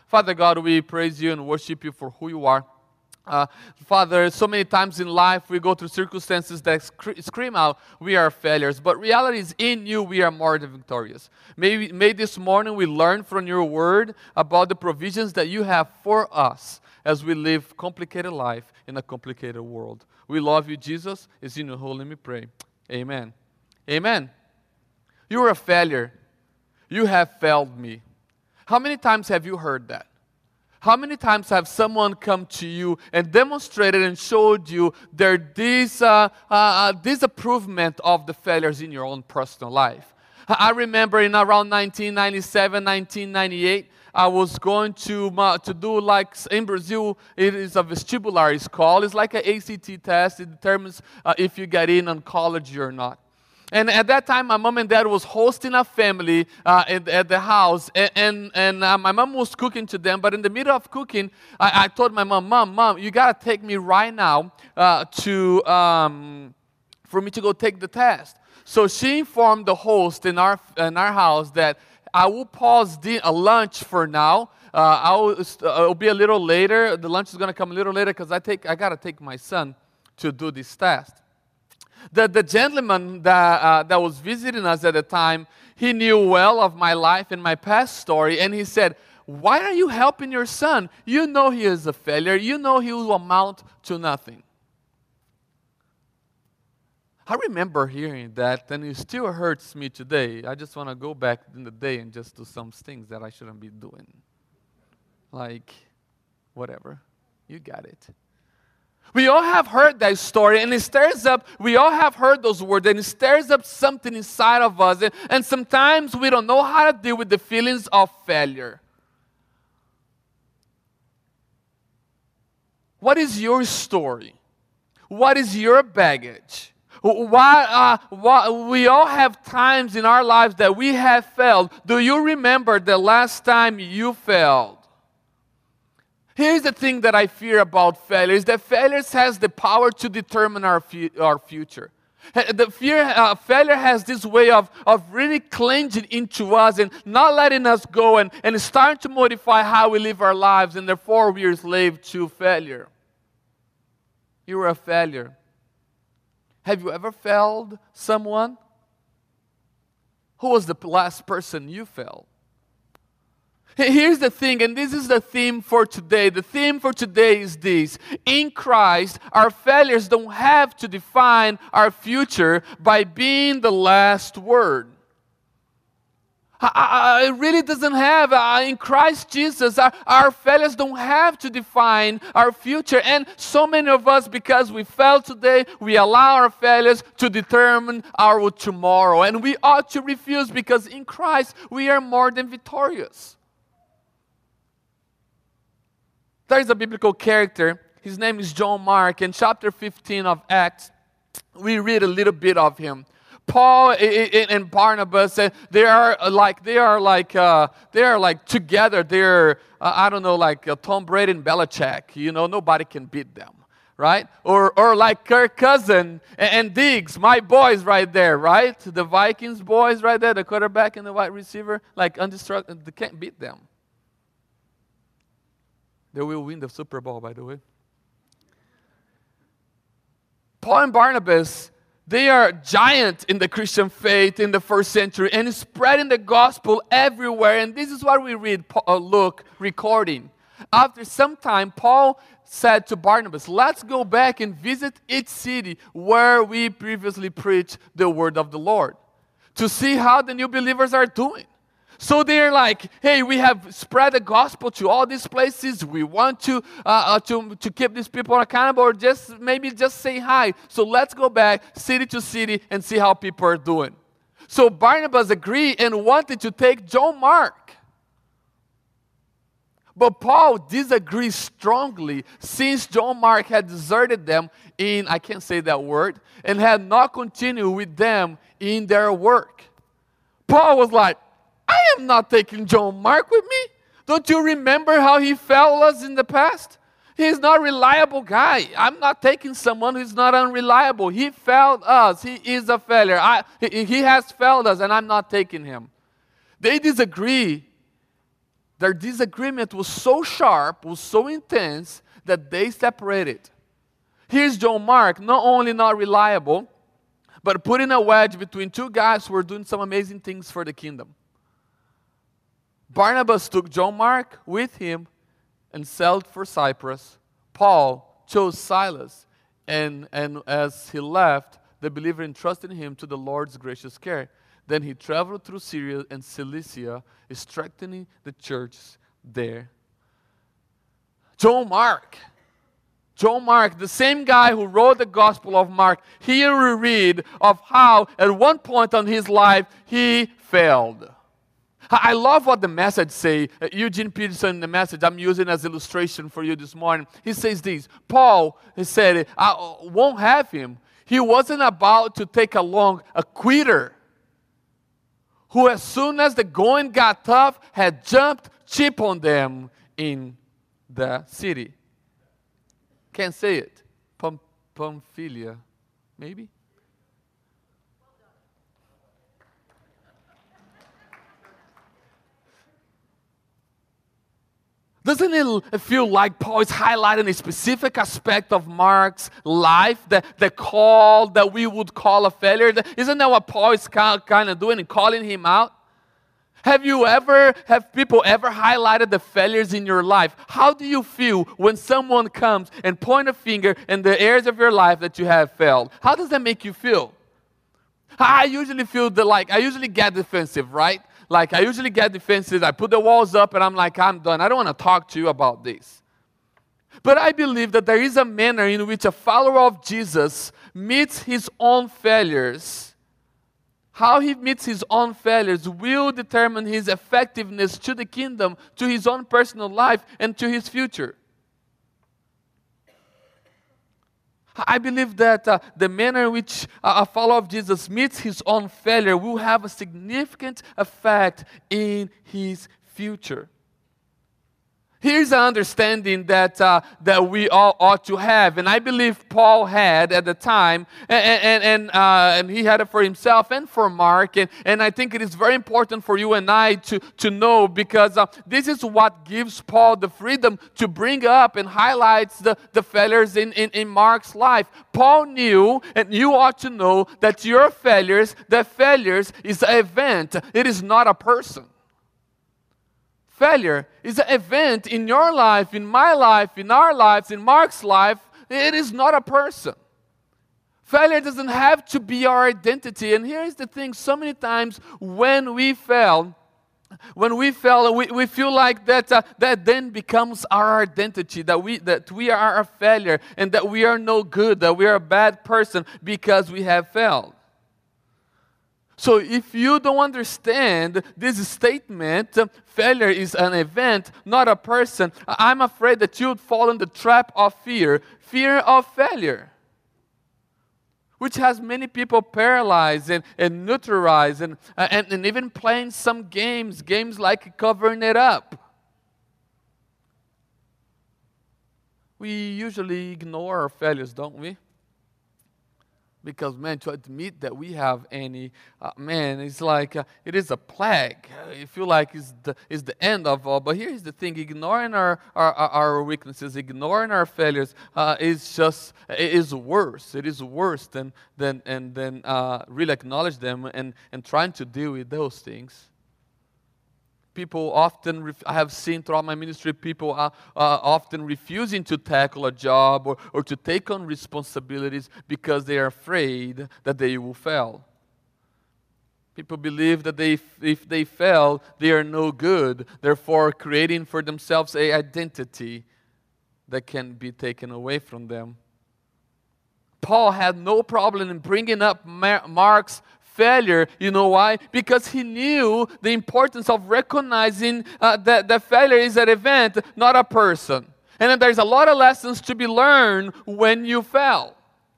Father God, we praise you and worship you for who you are. Father, so many times in life we go through circumstances that scream out, we are failures. But reality is in you, we are more than victorious. May this morning we learn from your word about the provisions that you have for us as we live complicated life in a complicated world. We love you, Jesus. It's in your holy name we pray. Amen. Amen. You are a failure. You have failed me. How many times have you heard that? How many times have someone come to you and demonstrated and showed you their disapprovement of the failures in your own personal life? I remember in around 1997, 1998, I was going to do like in Brazil, it is a vestibular, it's called. It's like an ACT test. It determines if you get in on college or not. And at that time, my mom and dad was hosting a family at the house, and my mom was cooking to them. But in the middle of cooking, I told my mom, you gotta take me right now for me to go take the test. So she informed the host in our house that I will pause lunch for now. I'll be a little later. The lunch is gonna come a little later because I gotta take my son to do this test. The gentleman that was visiting us at the time, he knew well of my life and my past story, and he said, why are you helping your son? You know he is a failure. You know he will amount to nothing. I remember hearing that, and it still hurts me today. I just want to go back in the day and just do some things that I shouldn't be doing. Like, whatever. You got it. We all have heard that story, and it stirs up, we all have heard those words, and it stirs up something inside of us. And sometimes we don't know how to deal with the feelings of failure. What is your story? What is your baggage? We all have times in our lives that we have failed. Do you remember the last time you failed? Here's the thing that I fear about failure, is that failures has the power to determine our future. Failure has this way of really clinging into us and not letting us go and starting to modify how we live our lives, and therefore we are slave to failure. You are a failure. Have you ever failed someone? Who was the last person you failed? Here's the thing, and this is the theme for today. The theme for today is this. In Christ, our failures don't have to define our future by being the last word. It really doesn't have. In Christ Jesus, our failures don't have to define our future. And so many of us, because we failed today, we allow our failures to determine our tomorrow. And we ought to refuse, because in Christ, we are more than victorious. There is a biblical character. His name is John Mark. In chapter 15 of Acts, we read a little bit of him. Paul and Barnabas, they are like together. They're I don't know, like Tom Brady and Belichick. You know, nobody can beat them, right? Or like Kirk Cousins and Diggs, my boys right there, right? The Vikings boys right there, the quarterback and the wide receiver, like undestructible. They can't beat them. They will win the Super Bowl, by the way. Paul and Barnabas, they are giants in the Christian faith in the first century and spreading the gospel everywhere. And this is what we read Luke recording. After some time, Paul said to Barnabas, let's go back and visit each city where we previously preached the word of the Lord, to see how the new believers are doing. So they're like, hey, we have spread the gospel to all these places. We want to keep these people accountable, or just say hi. So let's go back city to city and see how people are doing. So Barnabas agreed and wanted to take John Mark. But Paul disagreed strongly, since John Mark had deserted them I can't say that word, and had not continued with them in their work. Paul was like, I am not taking John Mark with me. Don't you remember how he failed us in the past? He's not a reliable guy. I'm not taking someone who's not unreliable. He failed us. He is a failure. He has failed us, and I'm not taking him. They disagree Their disagreement was so sharp, was so intense, that they separated. Here's John Mark, not only not reliable, but putting a wedge between two guys who were doing some amazing things for the kingdom. Barnabas took John Mark with him and sailed for Cyprus. Paul chose Silas, and as he left, the believer entrusted him to the Lord's gracious care. Then he traveled through Syria and Cilicia, strengthening the churches there. John Mark, the same guy who wrote the Gospel of Mark, here we read of how at one point on his life he failed. I love what the Message say. Eugene Peterson in the Message, I'm using as illustration for you this morning. He says this, Paul, he said, I won't have him. He wasn't about to take along a quitter who as soon as the going got tough had jumped chip on them in the city. Can't say it. Pamphylia, maybe? Doesn't it feel like Paul is highlighting a specific aspect of Mark's life, the call that we would call a failure? Isn't that what Paul is kind of doing and calling him out? Have people ever highlighted the failures in your life? How do you feel when someone comes and point a finger in the areas of your life that you have failed? How does that make you feel? I usually get defensive, right? Like, I usually get defensive. I put the walls up and I'm like, I'm done. I don't want to talk to you about this. But I believe that there is a manner in which a follower of Jesus meets his own failures. How he meets his own failures will determine his effectiveness to the kingdom, to his own personal life, and to his future. I believe that the manner in which a follower of Jesus meets his own failure will have a significant effect in his future. Here's an understanding that we all ought to have, and I believe Paul had at the time, and he had it for himself and for Mark, and I think it is very important for you and I to know, because this is what gives Paul the freedom to bring up and highlights the failures in Mark's life. Paul knew, and you ought to know, that your failures is an event. It is not a person. Failure is an event in your life, in my life, in our lives, in Mark's life. It is not a person. Failure doesn't have to be our identity. And here's the thing, so many times when we fail, we feel like that then becomes our identity, that we are a failure and that we are no good, that we are a bad person because we have failed. So if you don't understand this statement, failure is an event, not a person, I'm afraid that you would fall in the trap of fear of failure, which has many people paralyzed and neutralized and even playing some games like covering it up. We usually ignore our failures, don't we? Because, man, to admit that we have any, it's like, it is a plague. You feel like it's the end of all. But here's the thing, ignoring our weaknesses, ignoring our failures is worse. It is worse than really acknowledge them and trying to deal with those things. People often, I have seen throughout my ministry, people are often refusing to tackle a job or to take on responsibilities because they are afraid that they will fail. People believe that if they fail, they are no good, therefore creating for themselves an identity that can be taken away from them. Paul had no problem in bringing up Mark's failure. You know why? Because he knew the importance of recognizing that failure is an event, not a person. And that there's a lot of lessons to be learned when you fail.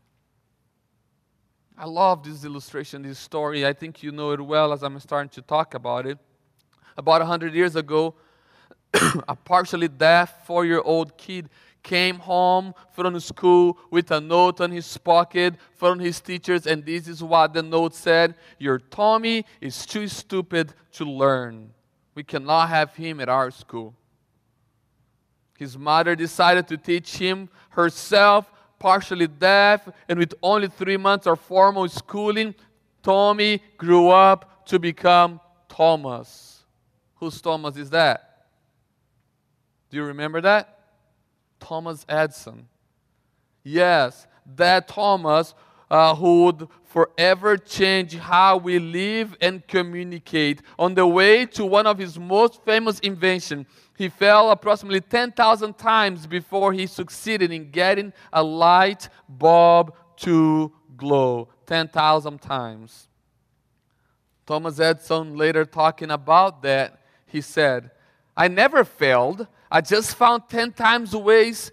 I love this illustration, this story. I think you know it well as I'm starting to talk about it. About 100 years ago, a partially deaf 4-year-old kid came home from school with a note on his pocket from his teachers, and this is what the note said: "Your Tommy is too stupid to learn." We cannot have him at our school. His mother decided to teach him herself, partially deaf, and with only 3 months of formal schooling, Tommy grew up to become Thomas. Whose Thomas is that? Do you remember that? Thomas Edison. Yes, that Thomas who would forever change how we live and communicate. On the way to one of his most famous inventions, he fell approximately 10,000 times before he succeeded in getting a light bulb to glow. 10,000 times. Thomas Edison later talking about that, he said, I never failed. I just found 10,000 ways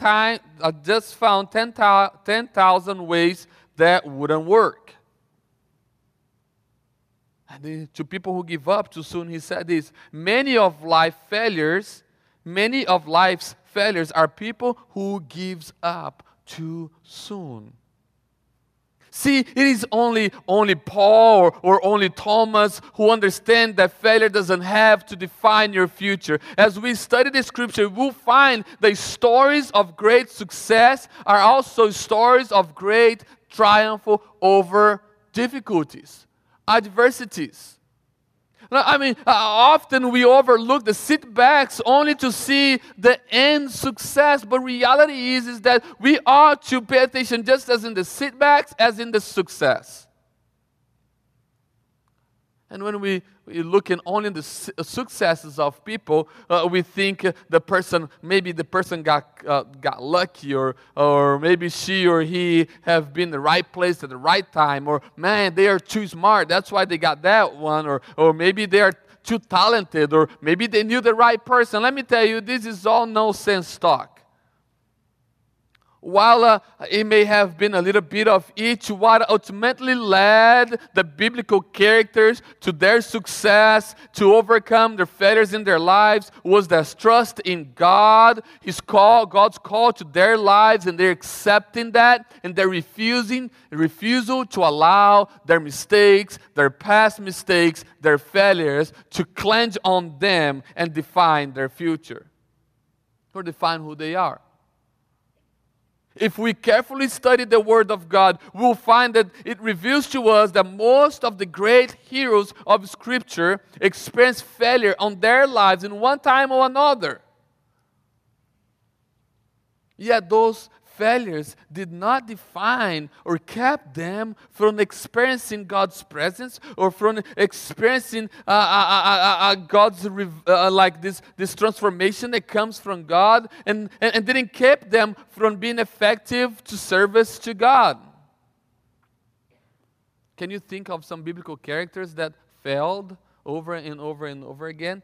that wouldn't work. And to people who give up too soon, he said this, many of life's failures are people who gives up too soon. See, it is only Paul or only Thomas who understand that failure doesn't have to define your future. As we study the scripture, we'll find the stories of great success are also stories of great triumph over difficulties, adversities. I mean, often we overlook the setbacks only to see the end success. But reality is that we ought to pay attention just as in the setbacks as in the success. And when we look in only the successes of people, we think maybe the person got lucky, or maybe she or he have been in the right place at the right time, or man, they are too smart, that's why they got that one, or maybe they are too talented, or maybe they knew the right person. Let me tell you, this is all nonsense talk. While it may have been a little bit of each, what ultimately led the biblical characters to their success, to overcome their failures in their lives, was their trust in God, God's call to their lives, and they're accepting that, and their refusal to allow their mistakes, their past mistakes, their failures to clench on them and define their future, or define who they are. If we carefully study the Word of God, we'll find that it reveals to us that most of the great heroes of Scripture experienced failure on their lives in one time or another. Yet those failures did not define or kept them from experiencing God's presence or from experiencing God's this transformation that comes from God, and didn't keep them from being effective to service to God. Can you think of some biblical characters that failed over and over and over again,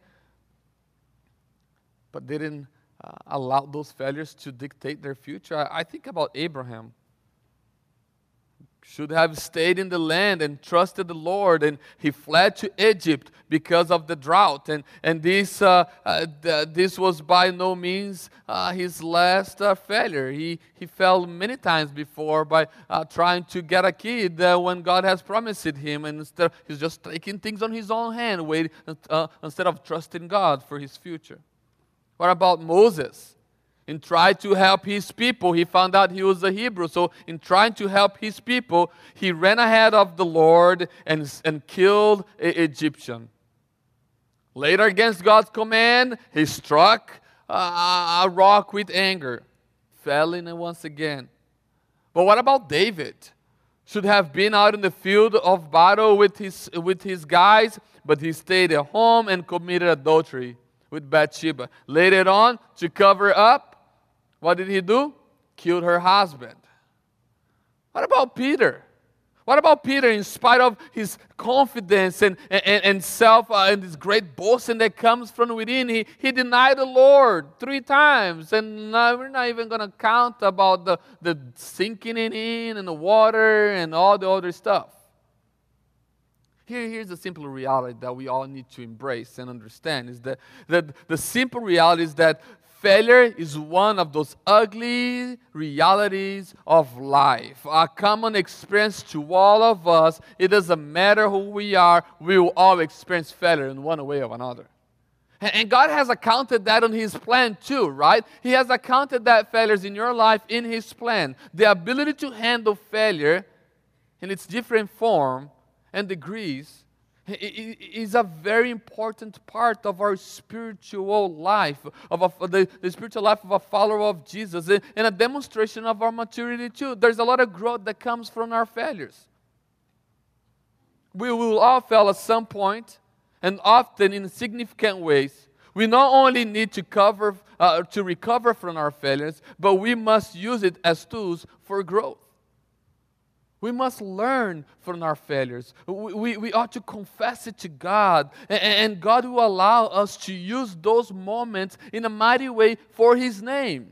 but didn't allow those failures to dictate their future? I think about Abraham. Should have stayed in the land and trusted the Lord, and he fled to Egypt because of the drought. And this was by no means his last failure. He fell many times before by trying to get a kid when God has promised him, and instead he's just taking things on his own hand, instead of trusting God for his future. What about Moses? In trying to help his people, he found out he was a Hebrew. So in trying to help his people, he ran ahead of the Lord and killed an Egyptian. Later, against God's command, he struck a rock with anger, fell in it once again. But what about David? Should have been out in the field of battle with his guys, but he stayed at home and committed adultery with Bathsheba. Later on, to cover up, what did he do? Killed her husband. What about Peter? What about Peter, in spite of his confidence and self and this great boasting that comes from within, he denied the Lord 3 times. And we're not even going to count about the sinking in and the water and all the other stuff. Here's the simple reality that we all need to embrace and understand, is that the simple reality is that failure is one of those ugly realities of life, a common experience to all of us. It doesn't matter who we are, we will all experience failure in one way or another. And God has accounted that on His plan too, right? He has accounted that failures in your life in His plan. The ability to handle failure in its different form and degrees is a very important part of our spiritual life, the spiritual life of a follower of Jesus, and a demonstration of our maturity too. There's a lot of growth that comes from our failures. We will all fail at some point, and often in significant ways. We not only need to recover from our failures, but we must use it as tools for growth. We must learn from our failures. We ought to confess it to God, and God will allow us to use those moments in a mighty way for His name.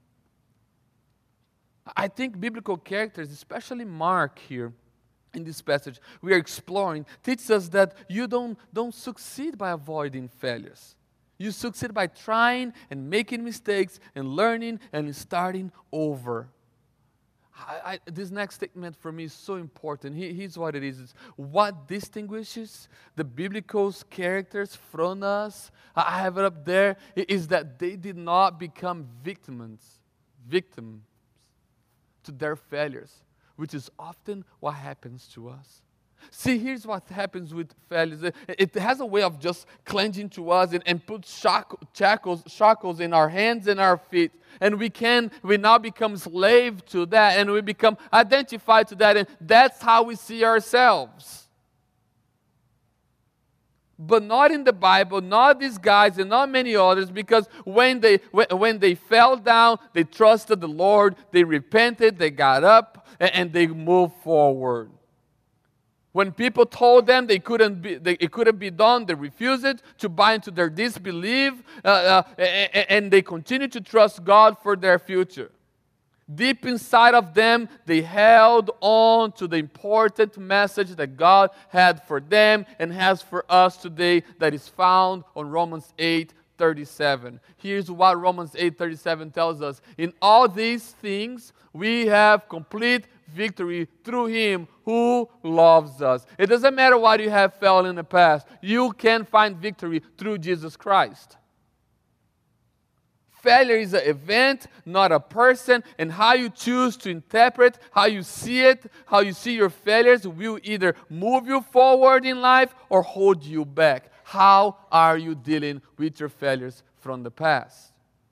I think biblical characters, especially Mark here, in this passage we are exploring, teaches us that you don't succeed by avoiding failures. You succeed by trying and making mistakes and learning and starting over. This next statement for me is so important. Here's what it is. It's what distinguishes the biblical characters from us, I have it up there, is that they did not become victims to their failures, which is often what happens to us. See, here's what happens with failures. It has a way of just clinging to us and put shackles in our hands and our feet. And we now become slave to that, and we become identified to that, and that's how we see ourselves. But not in the Bible, not these guys and not many others, because when they fell down, they trusted the Lord, they repented, they got up, and they moved forward. When people told them it couldn't be done, they refused it, to buy into their disbelief, and they continued to trust God for their future. Deep inside of them, they held on to the important message that God had for them and has for us today, that is found on Romans 8:37. Here's what Romans 8:37 tells us. In all these things, we have complete victory through Him who loves us. It doesn't matter what you have failed in the past. You can find victory through Jesus Christ. Failure is an event, not a person, and how you choose to interpret, how you see it, how you see your failures will either move you forward in life or hold you back. How are you dealing with your failures from the past?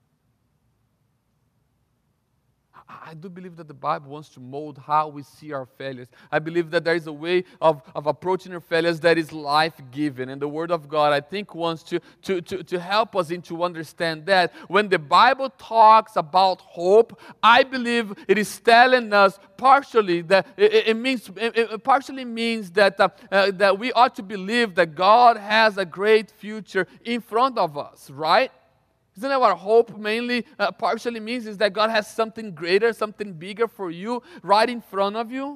I do believe that the Bible wants to mold how we see our failures. I believe that there is a way of approaching our failures that is life-giving. And the Word of God, I think, wants to help us to understand that. When the Bible talks about hope, I believe it is telling us partially that it partially means that we ought to believe that God has a great future in front of us, right? Isn't that what hope mainly partially means? Is that God has something greater, something bigger for you right in front of you?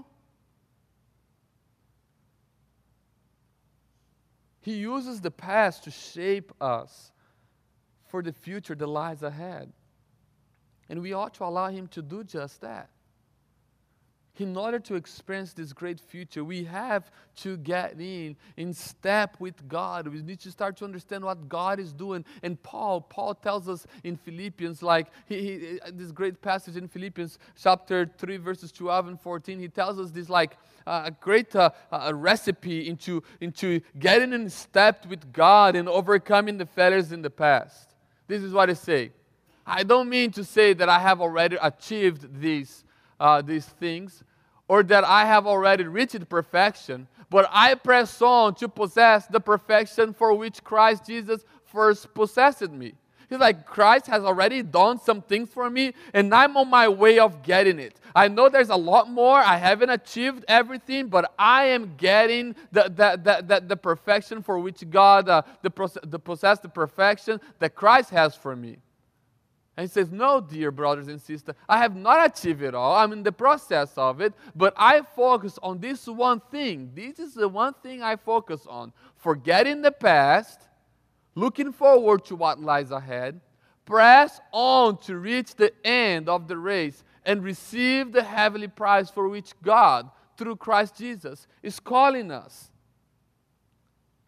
He uses the past to shape us for the future that lies ahead. And we ought to allow Him to do just that. In order to experience this great future, we have to get in step with God. We need to start to understand what God is doing. And Paul tells us in Philippians, like this great passage in Philippians chapter 3, verses 12 and 14, he tells us this like a great recipe into getting in step with God and overcoming the failures in the past. This is what I say. I don't mean to say that I have already achieved these things, or that I have already reached perfection, but I press on to possess the perfection for which Christ Jesus first possessed me. He's like, Christ has already done some things for me, and I'm on my way of getting it. I know there's a lot more. I haven't achieved everything, but I am getting the perfection for which God, possess the perfection that Christ has for me. And he says, no, dear brothers and sisters, I have not achieved it all. I'm in the process of it, but I focus on this one thing. This is the one thing I focus on. Forgetting the past, looking forward to what lies ahead, press on to reach the end of the race and receive the heavenly prize for which God, through Christ Jesus, is calling us.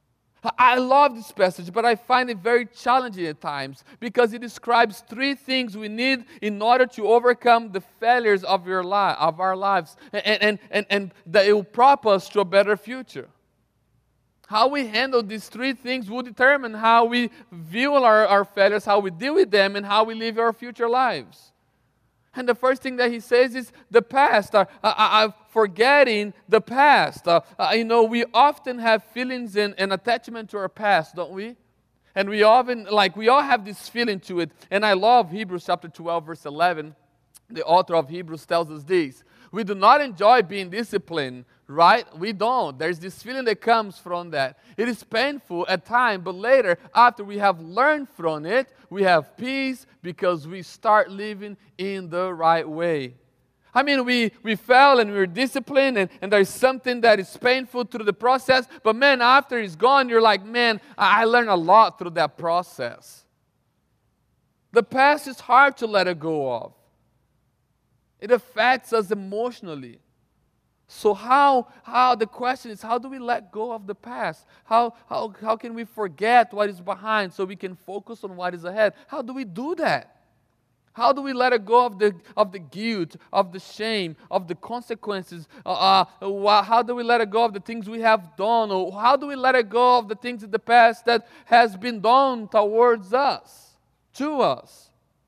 I love this passage, but I find it very challenging at times because it describes three things we need in order to overcome the failures of our lives, and that it will prop us to a better future. How we handle these three things will determine how we view our failures, how we deal with them, and how we live our future lives. And the first thing that he says is the past, forgetting the past. We often have feelings and attachment to our past, don't we? And we all have this feeling to it. And I love Hebrews chapter 12, verse 11. The author of Hebrews tells us this: we do not enjoy being disciplined, right? We don't. There's this feeling that comes from that. It is painful at times, but later, after we have learned from it, we have peace because we start living in the right way. I mean, we fell and we were disciplined, and there's something that is painful through the process, but man, after it's gone, you're like, man, I learned a lot through that process. The past is hard to let it go of. It affects us emotionally. So the question is, how do we let go of the past? How can we forget what is behind so we can focus on what is ahead? How do we do that? How do we let it go of the guilt, of the shame, of the consequences? How do we let it go of the things we have done? Or how do we let it go of the things in the past that has been done towards us, to us?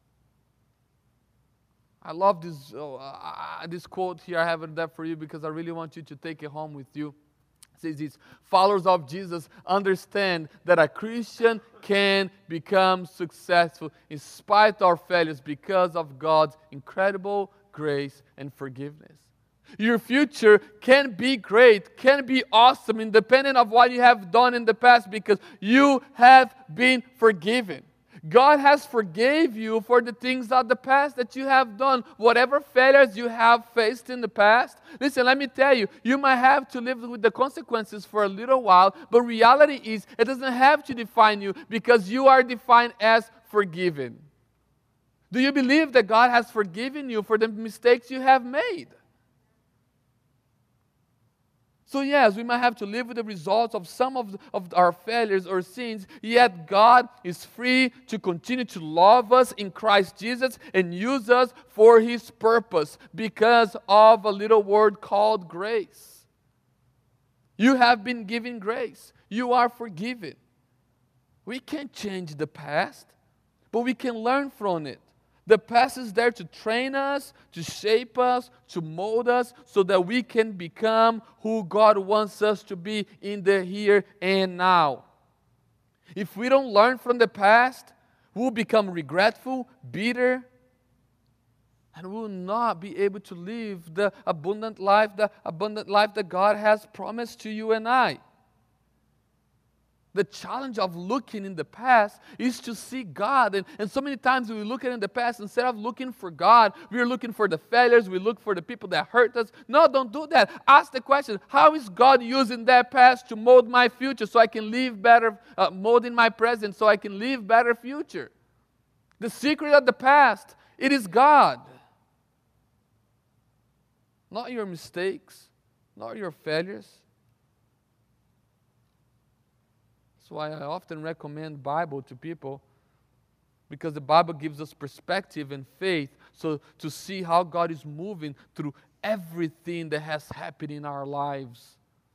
I love this quote here. I have it there for you because I really want you to take it home with you. It says this: followers of Jesus understand that a Christian can become successful in spite of our failures because of God's incredible grace and forgiveness. Your future can be great, can be awesome, independent of what you have done in the past, because you have been forgiven. God has forgave you for the things of the past that you have done. Whatever failures you have faced in the past, listen, let me tell you, you might have to live with the consequences for a little while, but reality is it doesn't have to define you because you are defined as forgiven. Do you believe that God has forgiven you for the mistakes you have made? So yes, we might have to live with the results of some of our failures or sins, yet God is free to continue to love us in Christ Jesus and use us for His purpose because of a little word called grace. You have been given grace. You are forgiven. We can't change the past, but we can learn from it. The past is there to train us, to shape us, to mold us, so that we can become who God wants us to be in the here and now. If we don't learn from the past, we'll become regretful, bitter, and we will not be able to live the abundant life that God has promised to you and I. The challenge of looking in the past is to see God. And so many times we look at in the past, instead of looking for God, we're looking for the failures, we look for the people that hurt us. No, don't do that. Ask the question, how is God using that past to mold my future so I can live better, molding my present so I can live better future? The secret of the past, it is God. Not your mistakes, not your failures. That's why I often recommend Bible to people, because the Bible gives us perspective and faith, so to see how God is moving through everything that has happened in our lives.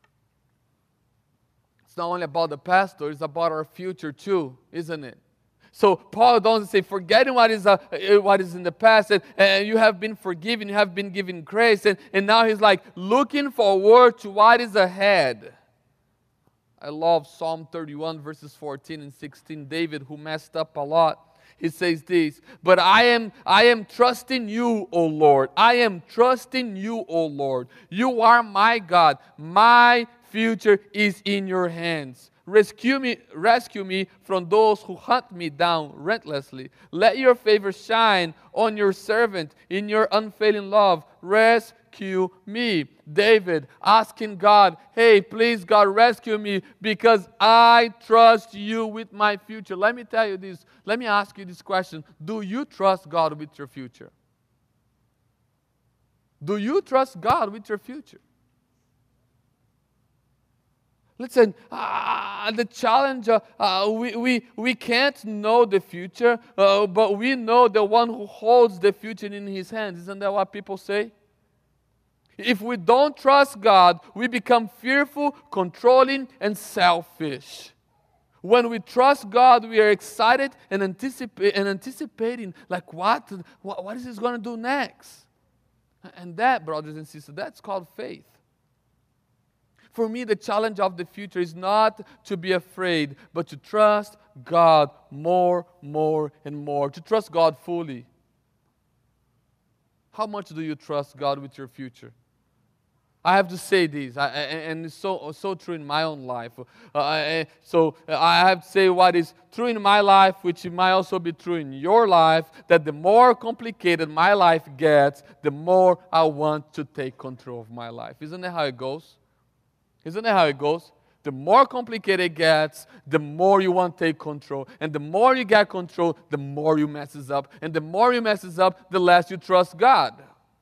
It's not only about the past, though, it's about our future too, isn't it? So Paul doesn't say forgetting what is in the past, and you have been forgiven, you have been given grace, and now he's like looking forward to what is ahead. I love Psalm 31 verses 14 and 16. David, who messed up a lot, he says this: but I am trusting you, O Lord. I am trusting you, O Lord. You are my God. My future is in your hands. Rescue me from those who hunt me down relentlessly. Let your favor shine on your servant in your unfailing love. Rescue me. David asking God, hey, please God, rescue me because I trust you with my future. Let me tell you this. Let me ask you this question. Do you trust God with your future? Do you trust God with your future? Listen, the challenge, we can't know the future, but we know the one who holds the future in his hands. Isn't that what people say? If we don't trust God, we become fearful, controlling, and selfish. When we trust God, we are excited and anticipating, like what is He going to do next? And that, brothers and sisters, that's called faith. For me, the challenge of the future is not to be afraid, but to trust God more, and more. To trust God fully. How much do you trust God with your future? I have to say this, and it's so true in my own life. So I have to say what is true in my life, which might also be true in your life, that the more complicated my life gets, the more I want to take control of my life. Isn't that how it goes? Isn't that how it goes? The more complicated it gets, the more you want to take control. And the more you get control, the more you messes up. And the more you messes up, the less you trust God.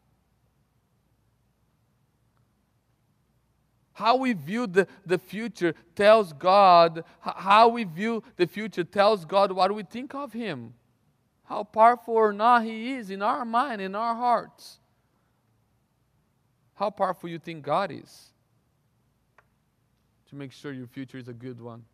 How we view the future tells God, how we view the future tells God what we think of Him. How powerful or not He is in our mind, in our hearts. How powerful you think God is. To make sure your future is a good one.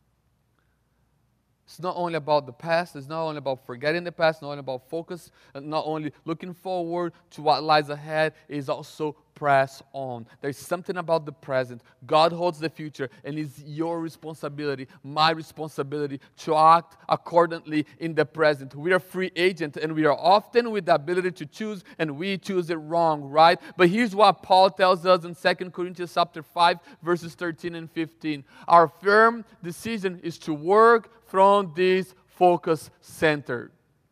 It's not only about the past, it's not only about forgetting the past, not only about focus, not only looking forward to what lies ahead, it's also press on. There's something about the present. God holds the future, and it's your responsibility, my responsibility, to act accordingly in the present. We are free agents, and we are often with the ability to choose, and we choose it wrong, right? But here's what Paul tells us in 2 Corinthians chapter 5, verses 13 and 15. Our firm decision is to work from this focus center.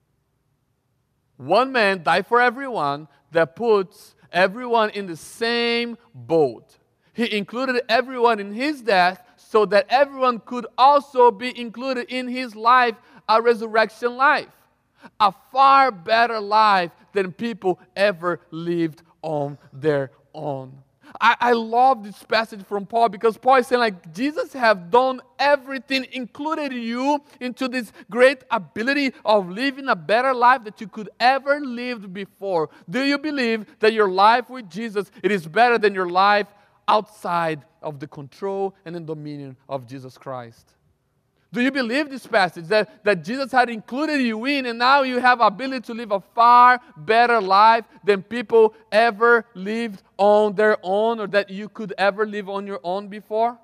One man died for everyone, that puts everyone in the same boat. He included everyone in His death so that everyone could also be included in His life, a resurrection life. A far better life than people ever lived on their own. I love this passage from Paul, because Paul is saying, like, Jesus have done everything, included you into this great ability of living a better life that you could ever live before. Do you believe that your life with Jesus, it is better than your life outside of the control and the dominion of Jesus Christ? Do you believe this passage, that Jesus had included you in, and now you have ability to live a far better life than people ever lived on their own, or that you could ever live on your own before?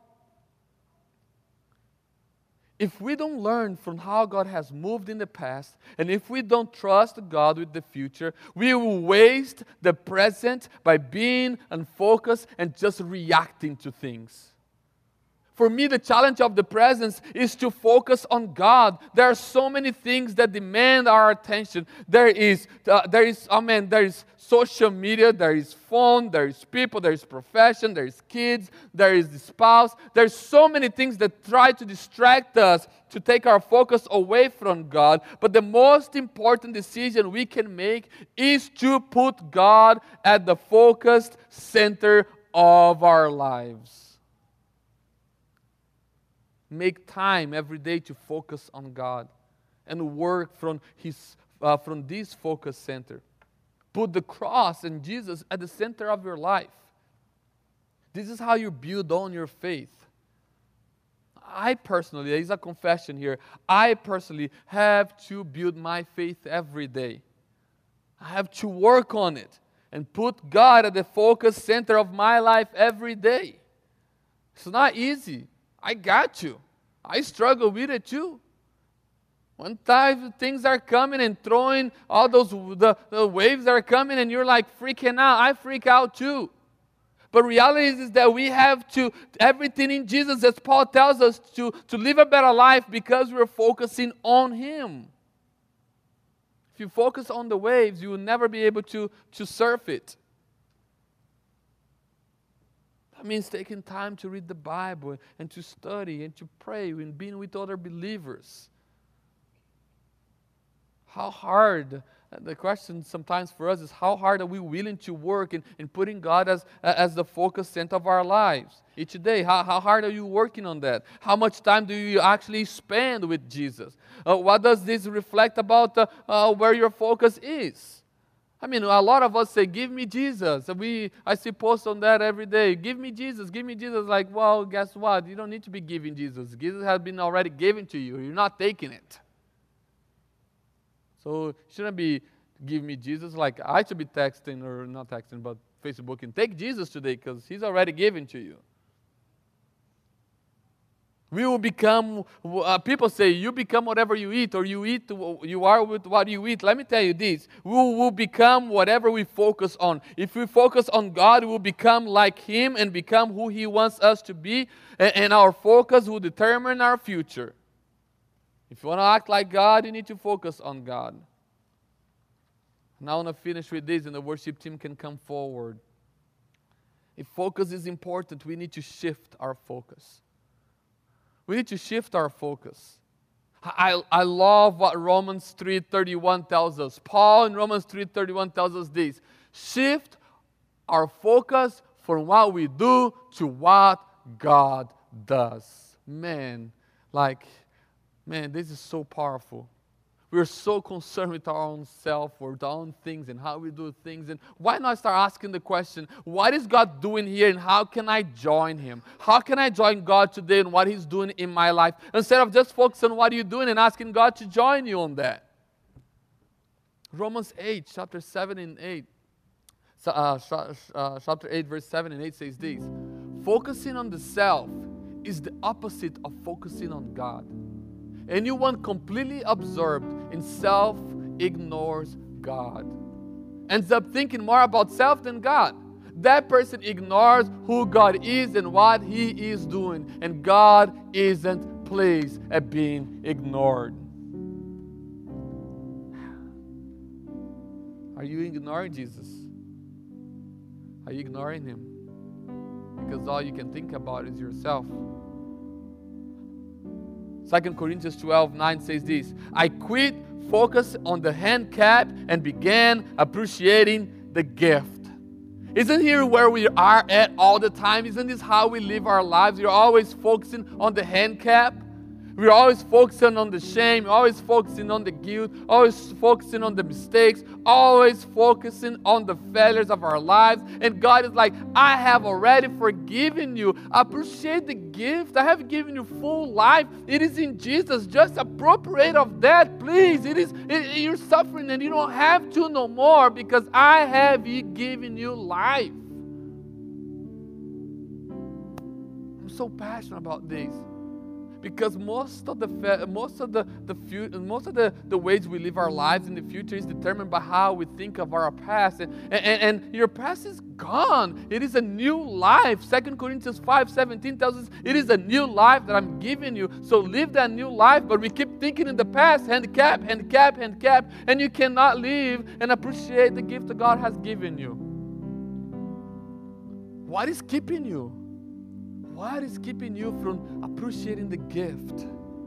If we don't learn from how God has moved in the past, and if we don't trust God with the future, we will waste the present by being unfocused and just reacting to things. For me, the challenge of the present is to focus on God. There are so many things that demand our attention. There is social media, there is phone, there is people, there is profession, there is kids, there is the spouse. There's so many things that try to distract us, to take our focus away from God. But the most important decision we can make is to put God at the focused center of our lives. Make time every day to focus on God and work from this focus center. Put the cross and Jesus at the center of your life. This is how you build on your faith. I personally, there is a confession here, I personally have to build my faith every day. I have to work on it and put God at the focus center of my life every day. It's not easy. I got you. I struggle with it too. One time things are coming and throwing all those the waves are coming, and you're like freaking out. I freak out too. But reality is that we have to, everything in Jesus, as Paul tells us, to live a better life because we're focusing on Him. If you focus on the waves, you will never be able to surf it. That means taking time to read the Bible and to study and to pray and being with other believers. how hard, the question sometimes for us is how hard are we willing to work in putting God as the focus center of our lives each day? How hard are you working on that? How much time do you actually spend with Jesus? What does this reflect about where your focus is? I mean, a lot of us say, give me Jesus. I see posts on that every day. Give me Jesus, give me Jesus. Like, well, guess what? You don't need to be giving Jesus. Jesus has been already given to you. You're not taking it. So, shouldn't be, give me Jesus. Like, I should be texting, or not texting, but Facebooking. Take Jesus today because He's already given to you. We will become, people say, you become whatever you eat, or you are with what you eat. Let me tell you this, we will become whatever we focus on. If we focus on God, we will become like Him and become who He wants us to be, and our focus will determine our future. If you want to act like God, you need to focus on God. Now I want to finish with this, and the worship team can come forward. If focus is important, we need to shift our focus. We need to shift our focus. I love what Romans 3:31 tells us. Paul in Romans 3:31 tells us this. Shift our focus from what we do to what God does. Man, this is so powerful. We're so concerned with our own self, with our own things, and how we do things. And why not start asking the question, what is God doing here, and how can I join Him? How can I join God today and what He's doing in my life? Instead of just focusing on what you're doing and asking God to join you on that. Romans 8, chapter 7 and 8. Chapter 8, verse 7 and 8 says this. Focusing on the self is the opposite of focusing on God. Anyone completely absorbed in self ignores God. Ends up thinking more about self than God. That person ignores who God is and what He is doing. And God isn't pleased at being ignored. Are you ignoring Jesus? Are you ignoring Him? Because all you can think about is yourself. 2 Corinthians 12:9 says this. I quit focus on the handicap and began appreciating the gift. Isn't here where we are at all the time? Isn't this how we live our lives? We're always focusing on the handicap. We're always focusing on the shame, always focusing on the guilt, always focusing on the mistakes, always focusing on the failures of our lives. And God is like, I have already forgiven you. Appreciate the gift. I have given you full life. It is in Jesus. Just appropriate of that, please. You're suffering and you don't have to no more because I have given you life. I'm so passionate about this. Because most of the ways we live our lives in the future is determined by how we think of our past, and your past is gone. It is a new life. 2 Corinthians 5:17 tells us it is a new life that I'm giving you. So live that new life. But we keep thinking in the past, handicap, and you cannot live and appreciate the gift that God has given you. What is keeping you? What is keeping you from appreciating the gift?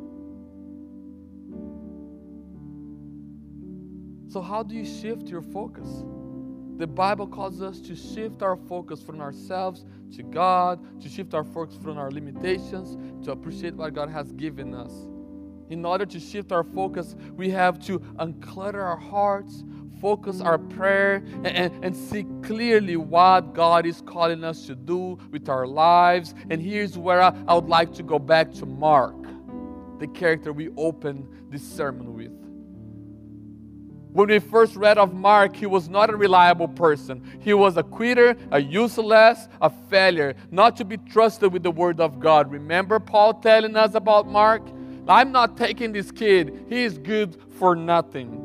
So how do you shift your focus? The Bible calls us to shift our focus from ourselves to God, to shift our focus from our limitations, to appreciate what God has given us. In order to shift our focus, we have to unclutter our hearts, focus our prayer, and see clearly what God is calling us to do with our lives. And here's where I would like to go back to Mark, the character we opened this sermon with. When we first read of Mark, he was not a reliable person. He was a quitter, a useless, a failure, not to be trusted with the word of God. Remember Paul telling us about Mark? I'm not taking this kid. He is good for nothing.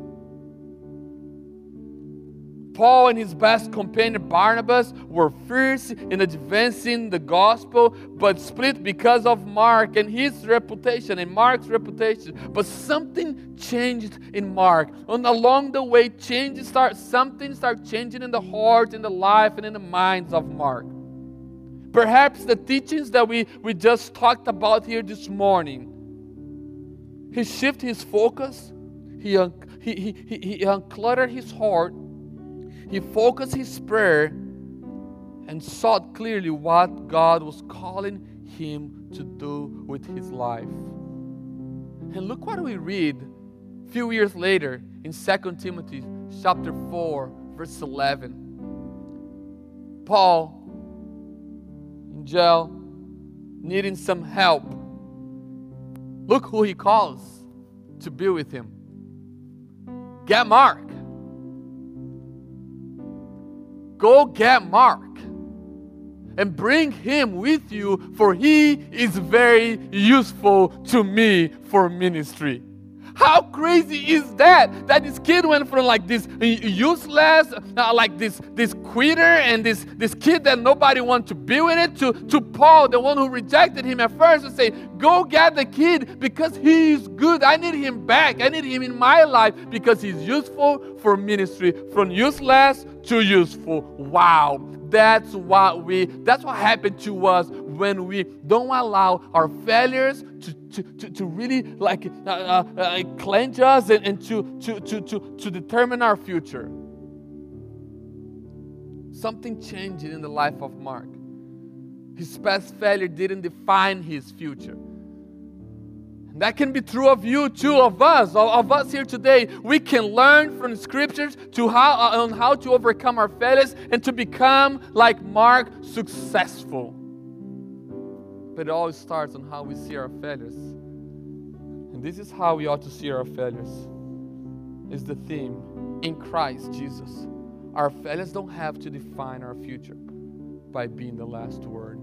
Paul and his best companion Barnabas were fierce in advancing the gospel, but split because of Mark and his reputation and Mark's reputation. But something changed in Mark. And along the way, something started changing in the heart, in the life, and in the minds of Mark. Perhaps the teachings that we just talked about here this morning. He shifted his focus. He he uncluttered his heart. He focused his prayer and saw clearly what God was calling him to do with his life. And look what we read a few years later in 2 Timothy chapter 4, verse 11. Paul, in jail, needing some help. Look who he calls to be with him. Get Mark. Go get Mark and bring him with you, for he is very useful to me for ministry. How crazy is that? That this kid went from like this useless, like this quitter and this kid that nobody wanted to be with it, to Paul, the one who rejected him at first, to say, go get the kid because he's good. I need him back. I need him in my life because he's useful for ministry. From useless to useful. Wow. That's what happened to us when we don't allow our failures to really clench us and to determine our future. Something changed in the life of Mark. His past failure didn't define his future. And that can be true of you too, of us here today. We can learn from the scriptures on how to overcome our failures and to become like Mark, successful. But it always starts on how we see our failures. And this is how we ought to see our failures. Is the theme in Christ Jesus. Our failures don't have to define our future by being the last word.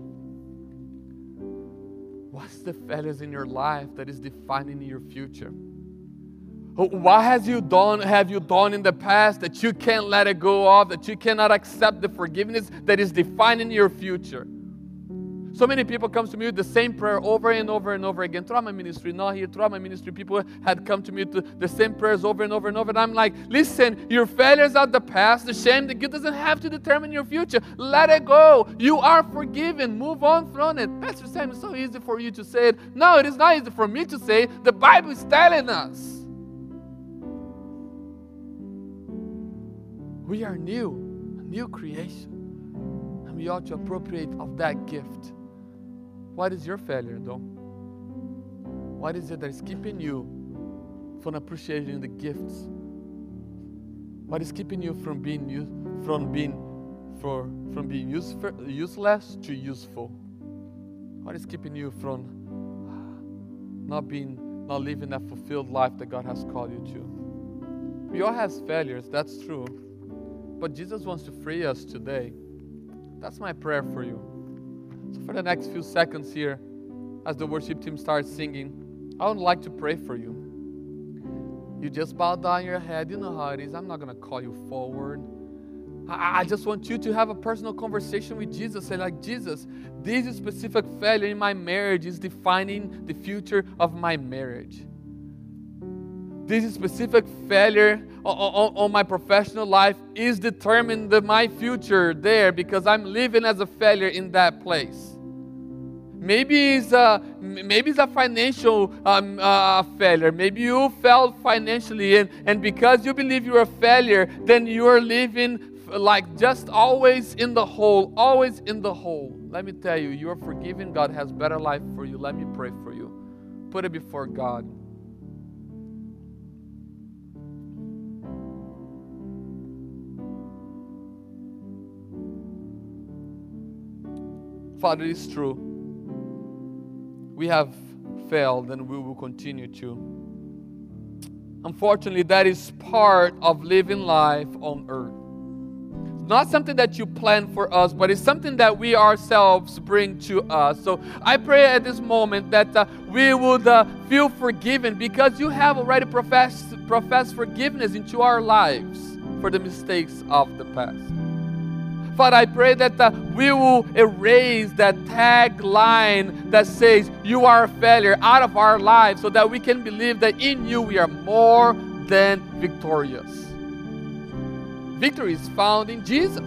What's the failures in your life that is defining your future? What have you done in the past that you can't let it go of, that you cannot accept the forgiveness that is defining your future? So many people come to me with the same prayer over and over and over again. Throughout my ministry, not here, throughout my ministry, people had come to me with the same prayers over and over and over. And I'm like, listen, your failures are the past. The shame, the guilt doesn't have to determine your future. Let it go. You are forgiven. Move on from it. Pastor Sam, it's so easy for you to say it. No, it is not easy for me to say it. The Bible is telling us. We are new, a new creation. And we ought to appropriate of that gift. What is your failure, though? What is it that is keeping you from appreciating the gifts? What is keeping you from being useless to useful? What is keeping you from not living that fulfilled life that God has called you to? We all have failures, that's true. But Jesus wants to free us today. That's my prayer for you. So for the next few seconds here, as the worship team starts singing, I would like to pray for you. You just bow down your head. You know how it is. I'm not going to call you forward. I just want you to have a personal conversation with Jesus. Say like, Jesus, this specific failure in my marriage is defining the future of my marriage. This specific failure on my professional life is determining my future there because I'm living as a failure in that place. Maybe it's a financial failure. Maybe you failed financially, and because you believe you're a failure, then you're living like just always in the hole, always in the hole. Let me tell you, you are forgiven. God has better life for you. Let me pray for you. Put it before God. Father, it's true. We have failed and we will continue to. Unfortunately, that is part of living life on earth. It's not something that you plan for us, but it's something that we ourselves bring to us. So I pray at this moment that we would feel forgiven because you have already professed forgiveness into our lives for the mistakes of the past. Father, I pray that we will erase that tagline that says you are a failure out of our lives so that we can believe that in you we are more than victorious. Victory is found in Jesus.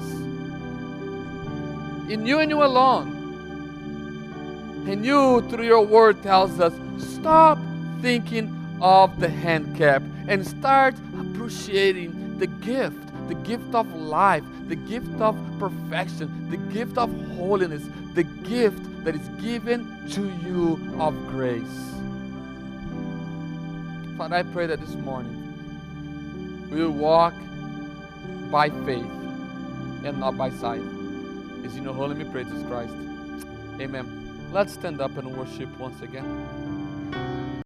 In you and you alone. And you, through your word, tells us, stop thinking of the handicap and start appreciating the gift of life, the gift of perfection, the gift of holiness, the gift that is given to you of grace. Father, I pray that this morning we will walk by faith and not by sight. It's in your holy name we pray, Jesus Christ. Amen. Let's stand up and worship once again.